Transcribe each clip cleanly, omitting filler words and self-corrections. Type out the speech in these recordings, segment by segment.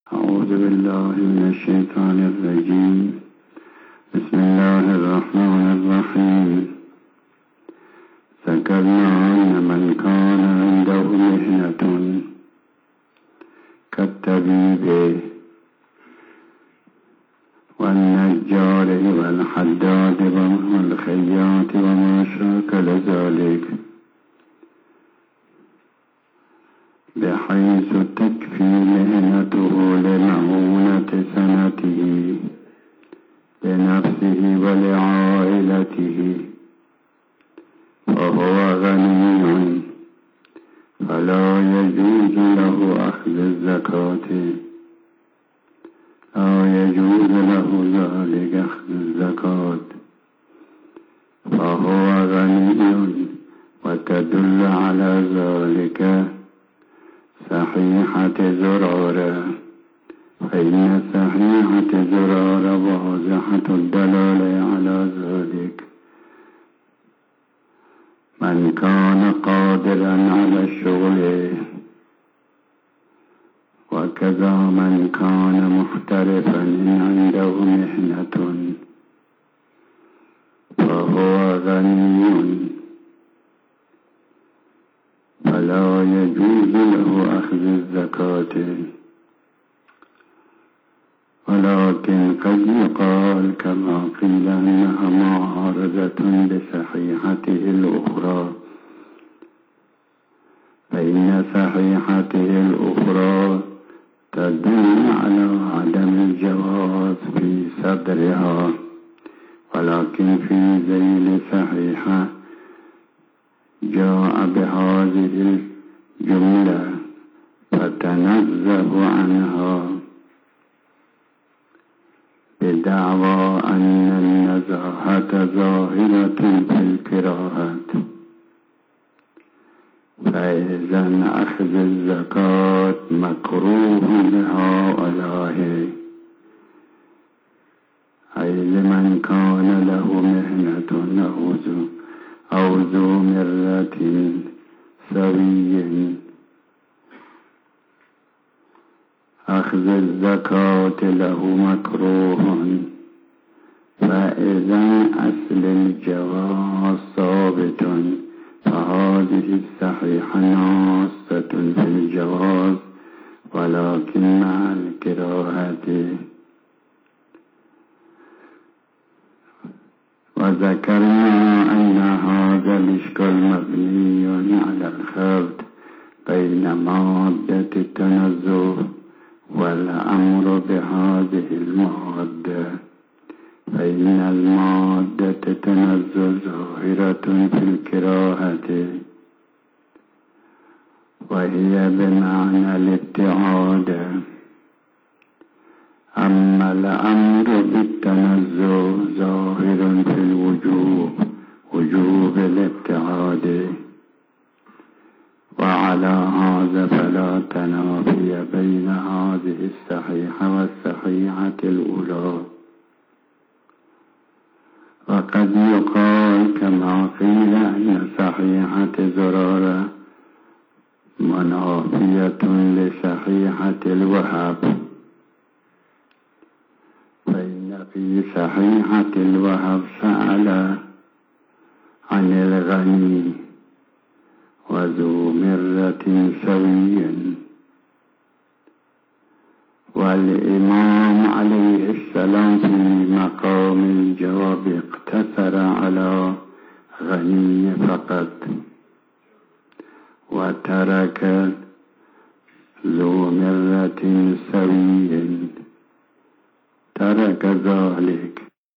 أعوذ بالله من الشيطان الرجيم. بسم الله الرحمن الرحيم. ذكرنا أن من كان عنده مهنة كالطبيب والنجار والحداد والخياط وما شاكل ذلك، بحيث تكفي مهنته لمعونة سنته لنفسه ولعائلته، فهو غني فلا يجوز له أخذ الزكاة، لا يجوز له ذلك أخذ الزكاة، فهو غني. وتدل على ذلك صحيحة زرارة، فإن صحيحة زرارة واضحة الدلالة على ذلك. من كان قادرا على الشغل، وكذا من كان محترفا عنده مهنة فهو غني، فلا يجوز له أخذ الزكاة. ولكن قد يقال كما قيل أنها معارضة بصحيحته الأخرى، فإن صحيحته الأخرى تدل على عدم الجواز في صدرها، ولكن في ذيل صحيحة جاء بهذه الجملة فتنزه عنها بدعوى أن النزاهة ظاهرة في الكراهة، فإذا أخذ الزكاة مكروه لهؤلاء، أي لمن كان له مهنة أو ذو مرة سوي. أخذ الزكاة له مكروه، فإذا أصل الجواز ثابت، فهذه الصحيحة ناصة في الجواز، ولكن مع الكراهة. وذكرنا أن هذا الإشكال مبني على الخلط بين مادة التنزه والأمر بهذه المادة، فإن المادة التنزه ظاهرة في الكراهة، وهي بمعنى الابتعاد، أما الأمر بالتنزه ظاهر في الوجوب، وجوب الابتعاد. وعلى هذا فلا تنافي بين هذه الصحيحة والصحيحة الأولى. وقد يقال كما قيل أن صحيحة زرارة منافية لصحيحة الوهب، فإن في صحيحة الوهب سأل عن الغني وذو مرة سوي، والإمام عليه السلام في مقام الجواب اقتصر على غني فقط، وترك ذو مرة سوي، ترك ذلك.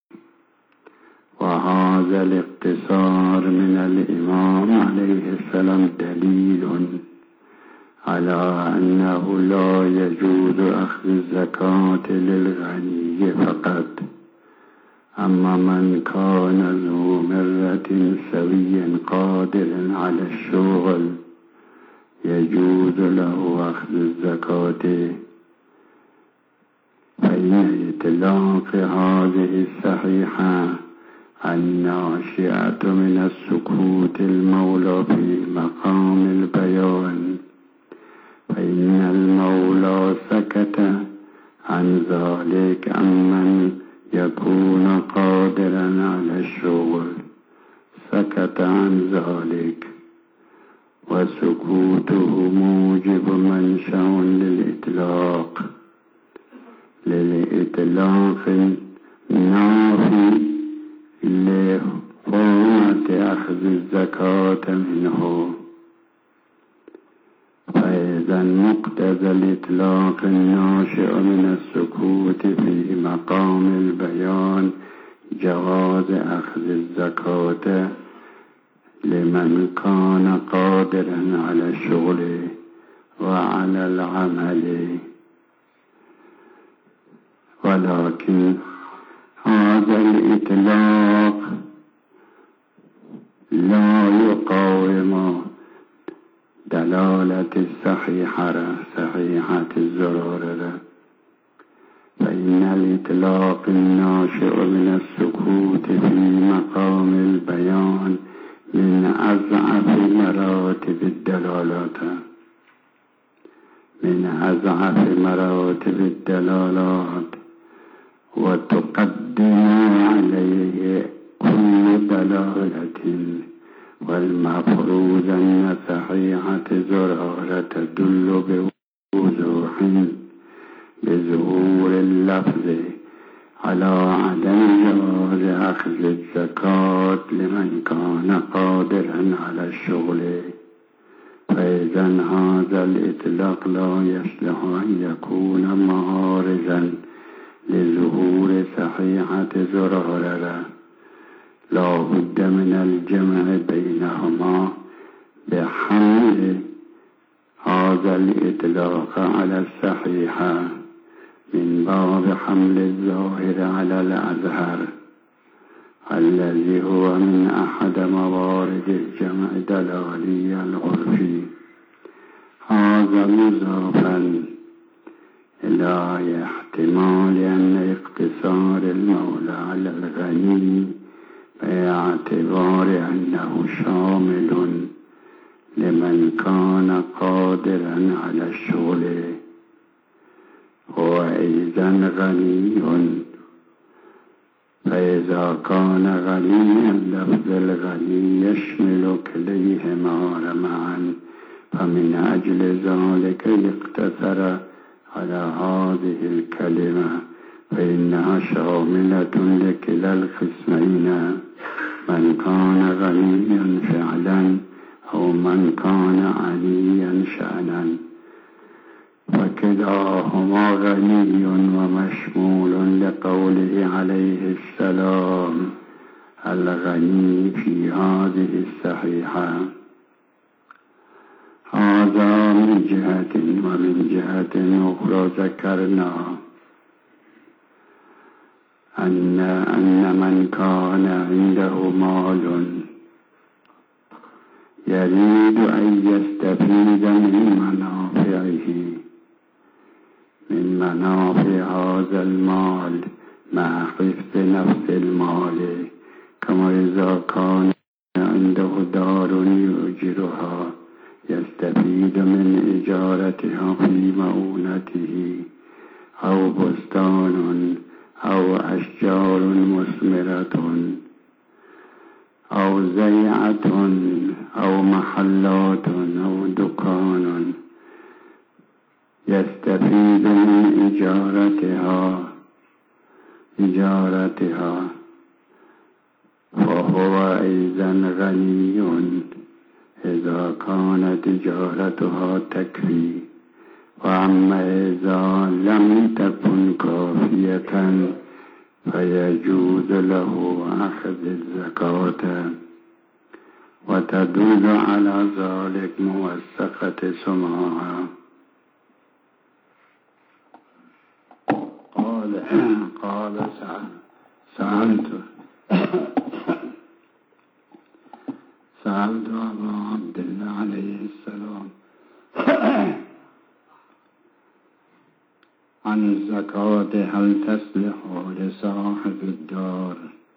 وهذا الاقتصار من الإمام عليه السلام دليل على أنه لا يجوز أخذ الزكاة للغني فقط، أما من كان ذو مرة سوي قادر على الشغل يجوز له أخذ الزكاة. فإن إطلاق هذه الصحيحة الناشئة من السكوت المولى في مقام البيان، فإن المولى سكت عن ذلك أمن يكون قادرا على الشغل سكت عن ذلك، وسكوته موجب منشأ للإطلاق النافي لحرمة أخذ الزكاة منه. فإذا مقتضى الإطلاق الناشئ من السكوت في مقام البيان جواز أخذ الزكاة لمن كان قادرا على الشغل وعلى العمل، ولكن هذا الإطلاق لا يقاوم دلالة صحيحة الزرارة، فإن الإطلاق الناشئ من السكوت في مقام البيان من أضعف مراتب الدلالات، وتقدم عليه كل دلالة، والمفروض أن صحيحة زرارة تدل بوضوح بظهور اللفظ على عدم جواز أخذ الزكاة لمن كان قادرا على الشغل. فإذا هذا الإطلاق لا يصلح أن يكون معارضا لظهور صحيحة زرارة، لا بد من الجمع بينهما بحمل هذا الإطلاق على الصحيحة من باب حمل الظاهر على الأظهر، الذي هو من أحد موارد الجمع الدلالي العرفي. هذا مضافا إلى احتمال أن اقتصار المولى على الغني باعتبار أنه شامل لمن كان قادرا على الشغل هو أيضا غني، فإذا كان غنيا لفظ الغني يشمل كليهما معا، فمن أجل ذلك اقتصر على هذه الكلمة، فإنها شاملة لكلا القسمين، من كان غنيا فعلا أو من كان عنيا شأنا، وكلاهما غني ومشمول لقوله عليه السلام الغني في هذه الصحيحة. هذا من جهة، ومن جهة أخرى ذكرنا أن من كان عنده مال يريد أن يستفيد من منافع هذا المال مع حفظ نفس المال، كما إذا كان عنده دار يؤجرها يستفيد من إجارتها في مؤونته، أو بستان أو أشجار مثمرة أو زيعة أو محلات أو دكان يستفيد من إجارتها فهو أيضا غني إذا كانت إجارتها تكفي. وأما إذا لم تكن كافية فيجوز له أخذ الزكاة، وتدل على ذلك موثقة سماعة. قال سألت أبا عبد الله عليه السلام عن الزكاة هل تصلح لصاحب الدار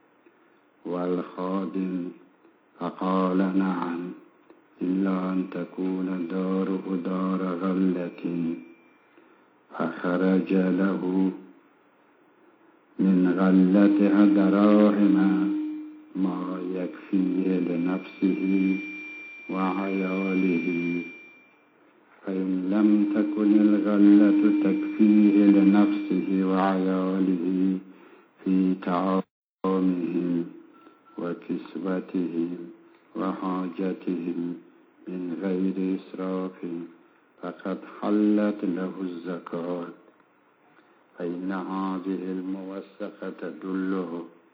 والخادم، فقال نعم، إلا أن تكون داره دار غلة، فخرج له من غلتها دراهم ما يكفيه لنفسه وعياله، فإن لم تكن الغلة تكفيه لنفسه وعياله في طعامهم وكسوتهم وحاجتهم من غير إسراف فقد حلت له الزكاة. فإن هذه الموثقة تدله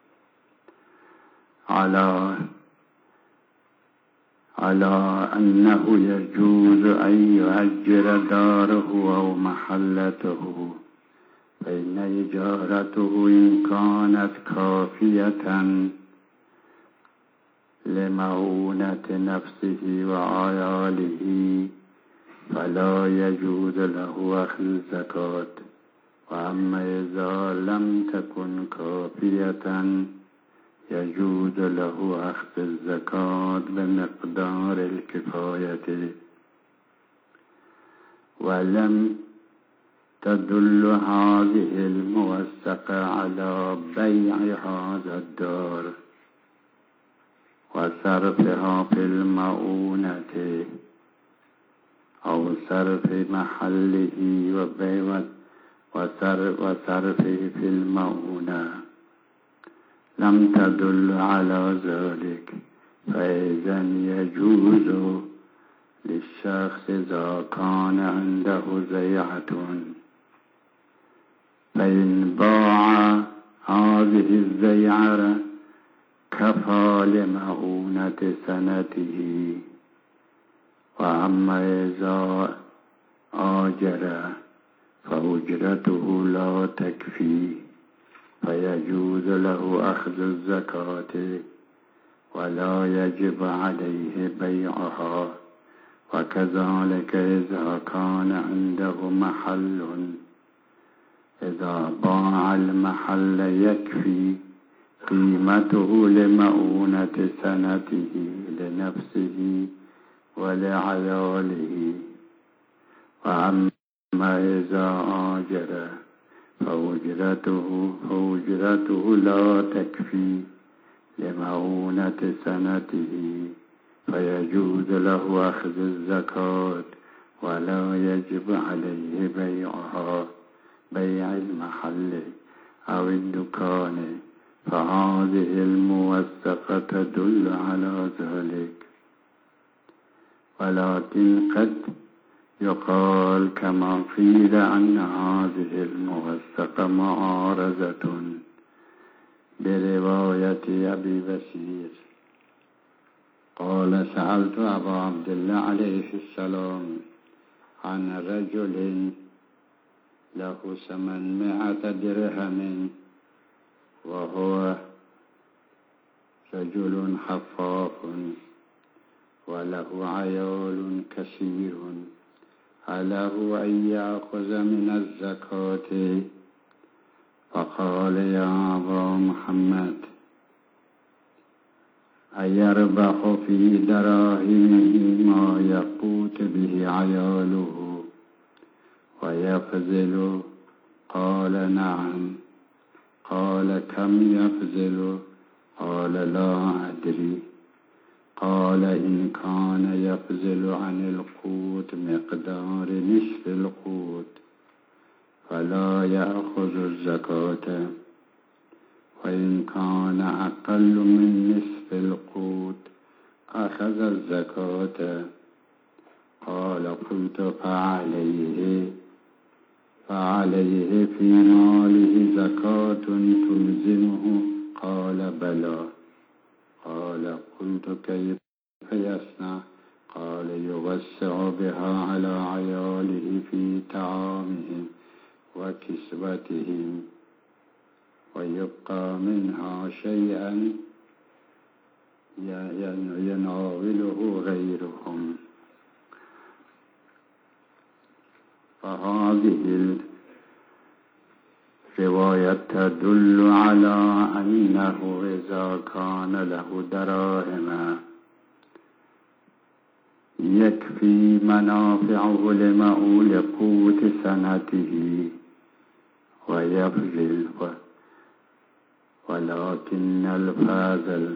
على أنه يجوز أن يؤجر داره أو محلته، فإن إجارته إن كانت كافية لمعونة نفسه وعياله فلا يجوز له أخذ الزكاة. وأما إذا لم تكن كافية يجوز له أخذ الزكاة بمقدار الكفاية. ولم تدل هذه الموثقة على بيع هذا الدار وصرفها في المعونة أو صرف محله وصرفه في المعونة، لم تدل على ذلك، فإذا يجوز للشخص إذا كان عنده زيعة فإن باع هذه الزيعة كفى لمعونة سنته. وأما إذا آجر فأجرته لا تكفي فيجوز له أخذ الزكاة ولا يجب عليه بيعها. وكذلك إذا كان عنده محل إذا باع المحل يكفي قيمته لمعونة سنته لنفسه ولعياله. وأما إذا آجر فأجرته لا تكفي لمعونة سنته فيجوز له أخذ الزكاة ولا يجب عليه بيع المحل أو الدكان. فهذه الموثقة تدل على ذلك. ولكن قد يقال كما قيل أن هذه الموثقة معارضة برواية أبي بشير قال سألت أبا عبد الله عليه السلام عن رجل له 800 درهم وهو رجل حفاف وله عيال كثير، أله أن يأخذ من الزكاة؟ فقال يا أبا محمد أيربح في دراهمه ما يقوت به عياله ويفضل؟ قال نعم. قال كم يفضل؟ قال لا أدري. قال إن كان يفضل عن القوت مقدار نصف القوت فلا يأخذ الزكاة، وإن كان أقل من نصف القوت أخذ الزكاة. قال قلت فعليه في ماله زكاة تلزمه؟ قال بلى. قال قلت كيف يصنع؟ قال يوسع بها على عياله في طعامهم وكسوتهم ويبقى منها شيئا يناوله غيرهم. فهذه الرواية تدل على أنه إذا كان له دراهم يكفي منافعه لمؤول قوت سنته ويبذل، ولكن الفاضل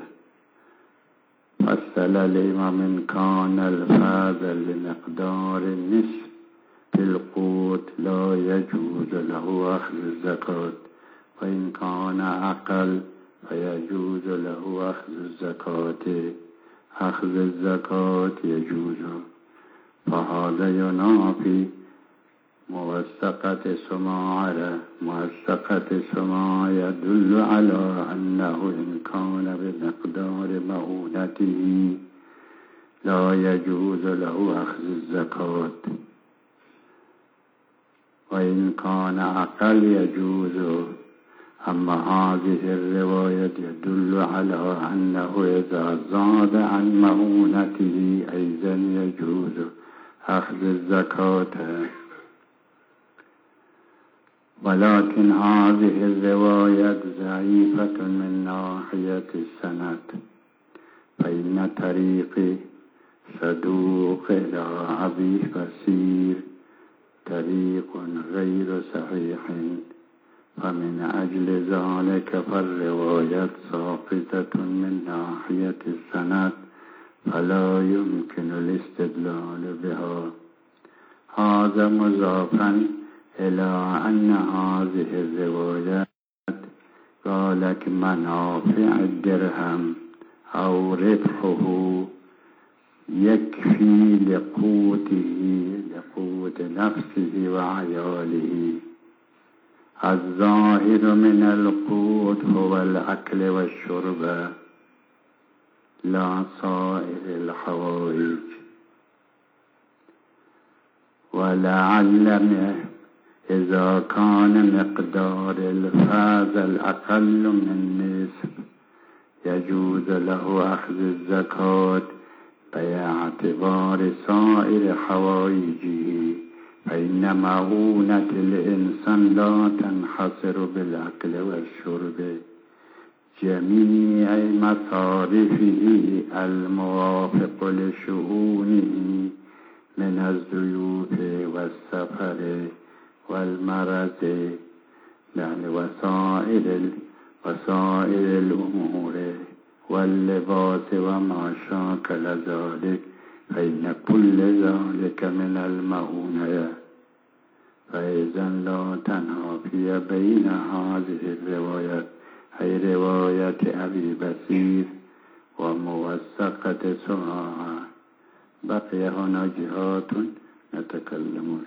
فصل الإمام إن كان الفاضل لمقدار النصف في القوت لا يجوز له أخذ الزكاة، وإن كان أقل فيجوز له أخذ الزكاة. أخذ الزكاة يجوز، فهذا ينافي موثقة سماع. موثقة سماع يدل على أنه إن كان بمقدار مؤونته لا يجوز له أخذ الزكاة، وإن كان أقل يجوز. أما هذه الرواية يدل على أنه إذا زاد عن مؤونته أيضا يجوز أخذ الزكاة. ولكن هذه الرواية ضعيفة من ناحية السند، فإن طريق صدوق إلى أبي بصير طريق غير صحيح، فمن أجل ذلك فالرواية ساقطة من ناحية السند، فلا يمكن الاستدلال بها. هذا مضافا إلى أن هذه الروايات قالت منافع الدرهم أو ربحه يكفي لقوته، لقوت نفسه وعياله. الظاهر من القوت هو الأكل والشرب لا سائر الحوائج. ولعل إذا كان مقدار الفاضل أقل من نصف يجوز له أخذ الزكاة باعتبار سائر حوائجه، فإن مؤونة الإنسان لا تنحصر بالأكل والشرب، جميع مصارفه الموافق لشؤونه من الضيوف والسفر والمرض، يعني وسائر الأمور واللباس وما شاكل ذلك، فإن كل ذلك من المؤونة. فإذا لا تنافي بين هذه الروايات، أي رواية أبي بصير وموثقة سماع. بقي هنا جهات نتكلم